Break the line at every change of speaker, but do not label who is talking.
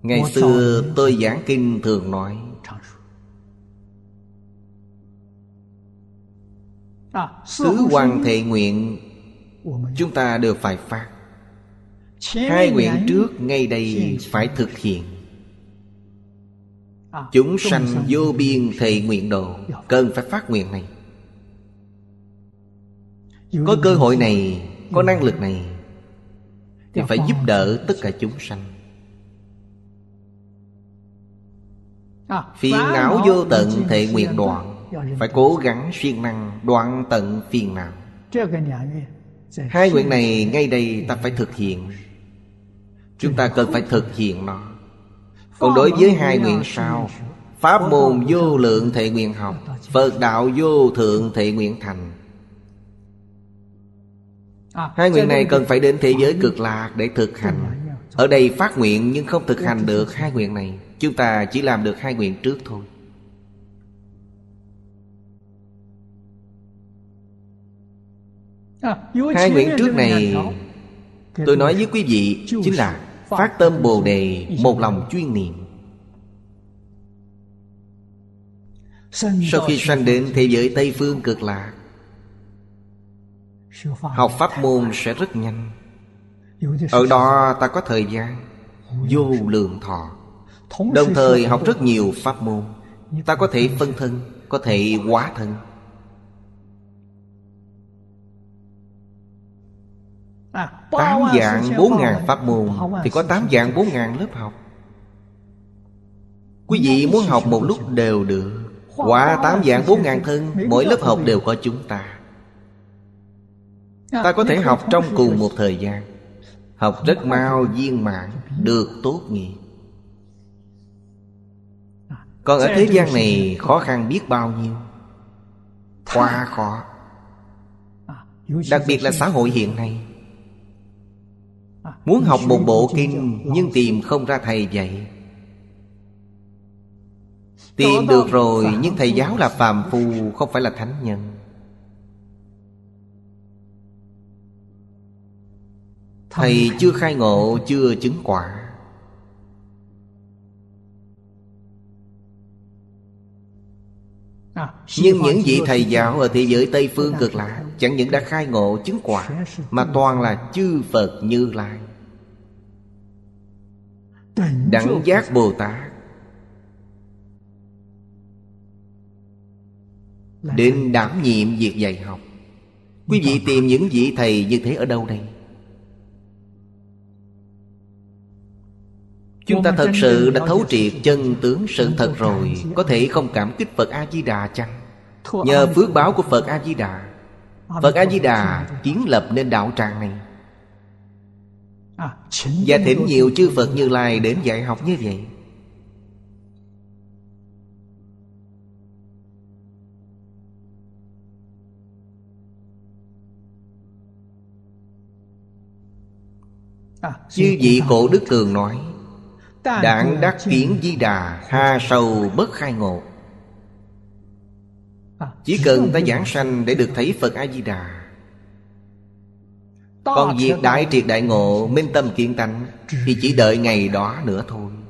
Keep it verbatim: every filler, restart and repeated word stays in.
Ngày xưa tôi giảng kinh thường nói, tứ hoằng thệ nguyện chúng ta đều phải phát. Hai nguyện trước ngay đây phải thực hiện. Chúng sanh vô biên thệ nguyện độ, cần phải phát nguyện này. Có cơ hội này, có năng lực này thì phải giúp đỡ tất cả chúng sanh. Phiền não vô tận thệ nguyện đoạn, phải cố gắng siêng năng đoạn tận phiền não. Hai nguyện này ngay đây ta phải thực hiện. Chúng ta cần phải thực hiện nó. Còn đối với hai nguyện sau, pháp môn vô lượng thệ nguyện học, Phật đạo vô thượng thệ nguyện thành. Hai nguyện này cần phải đến thế giới cực lạc để thực hành. Ở đây phát nguyện nhưng không thực hành được hai nguyện này. Chúng ta chỉ làm được hai nguyện trước thôi. Hai nguyện trước này tôi nói với quý vị chính là phát tâm Bồ Đề, một lòng chuyên niệm. Sau khi sanh đến thế giới Tây Phương cực lạc, học pháp môn sẽ rất nhanh. Ở đó ta có thời gian vô lượng thọ, đồng thời học rất nhiều pháp môn. Ta có thể phân thân, có thể hóa thân. Tám vạn bốn ngàn pháp môn thì có tám vạn bốn ngàn lớp học. Quý vị muốn học một lúc đều được. Hóa tám vạn bốn ngàn thân, mỗi lớp học đều có chúng ta. Ta có thể học trong cùng một thời gian, học rất mau viên mãn, được tốt nghiệp. Còn ở thế gian này khó khăn biết bao nhiêu, quá khó. Đặc biệt là xã hội hiện nay, muốn học một bộ kinh nhưng tìm không ra thầy dạy. Tìm được rồi nhưng thầy giáo là phàm phu, không phải là thánh nhân. Thầy chưa khai ngộ, chưa chứng quả. Nhưng những vị thầy giáo ở thế giới Tây Phương cực lạc chẳng những đã khai ngộ chứng quả, mà toàn là chư Phật Như Lai, Đẳng Giác Bồ Tát, đến đảm nhiệm việc dạy học. Quý vị tìm những vị thầy như thế ở đâu đây? Chúng ta thật sự đã thấu triệt chân tướng sự thật rồi, có thể không cảm kích Phật A-di-đà chăng? Nhờ phước báo của Phật A-di-đà, Phật A-di-đà kiến lập nên đạo tràng này, và thỉnh nhiều chư Phật Như Lai đến dạy học như vậy. Chư vị cổ đức thường nói, đảng đắc kiến Di Đà, hà sầu bất khai ngộ. Chỉ cần ta giảng sanh để được thấy Phật A-di-đà. Còn việc đại triệt đại ngộ, minh tâm kiến tánh thì chỉ đợi ngày đó nữa thôi.